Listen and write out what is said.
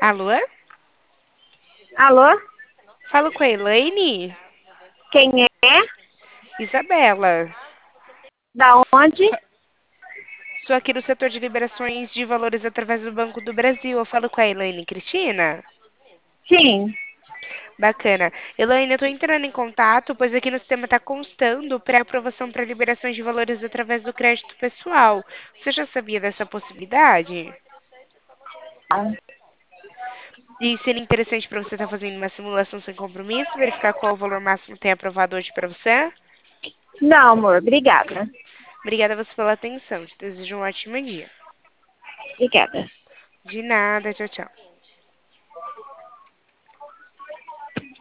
Alô? Alô? Falo com a Elaine? Quem é? Isabela. Da onde? Estou aqui no setor de liberações de valores através do Banco do Brasil. Eu falo com a Elaine Cristina? Sim. Bacana. Elaine, eu estou entrando em contato, pois aqui no sistema está constando pré-aprovação para liberações de valores através do crédito pessoal. Você já sabia dessa possibilidade? E seria interessante para você estar fazendo uma simulação sem compromisso, verificar qual o valor máximo que tem aprovado hoje para você? Não, amor, obrigada. Obrigada a você pela atenção. Te desejo um ótimo dia. Obrigada. De nada, tchau, tchau.